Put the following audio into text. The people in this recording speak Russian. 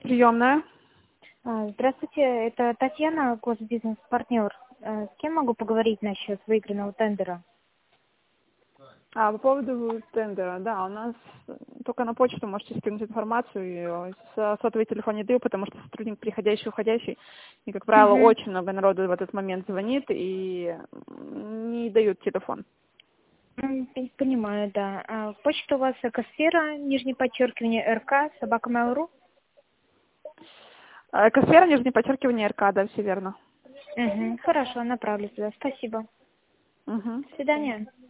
Приемная. Здравствуйте, это Татьяна, госбизнес-партнер. С кем могу поговорить насчет выигранного тендера? По поводу тендера, да, у нас только на почту можете скинуть информацию, и сотовый телефон не даю, потому что сотрудник приходящий, уходящий, и, как правило, Угу. очень много народу в этот момент звонит, и не дают телефон. Понимаю, да. Почта у вас Экосфера, нижнее подчеркивание, РК, собака Mail.ru? Экосфера, нижнее подчеркивание, РК, да, все верно. Угу. Хорошо, направлю туда. Спасибо. Угу. До свидания.